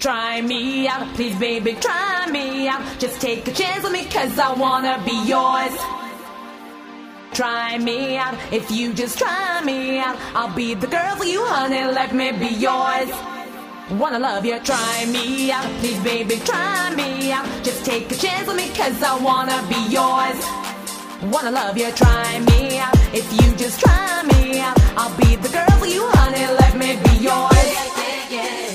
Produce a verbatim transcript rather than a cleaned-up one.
Try me out, please baby, try me out. Just take a chance with me, cause I wanna be yours. Try me out, if you just try me out, I'll be the girl for you, honey, let me be yours. Wanna love you, try me out, please baby, try me out. Just take a chance with me, cause I wanna be yours. Wanna love you, try me out, if you just try me out, I'll be the girl for you, honey, let me be yours. Yeah, yeah, yeah.